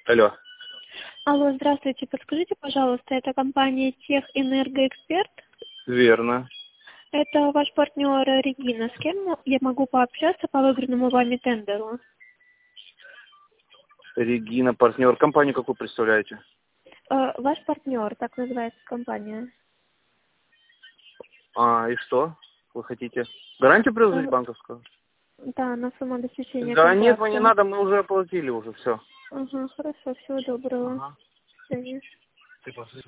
Алло. Алло, здравствуйте. Подскажите, пожалуйста, это компания Техэнергоэксперт? Верно. Это ваш партнер Регина. С кем я могу пообщаться по выигранному вами тендеру? Регина, партнер. Компанию какую представляете? Ваш партнер, так называется компания. И что вы хотите? Гарантию предложить банковскую? Да, на сумму обеспечения Да контракта. нет, не надо, мы уже оплатили уже все. Ага, хорошо, всего доброго. Ага. До свидания.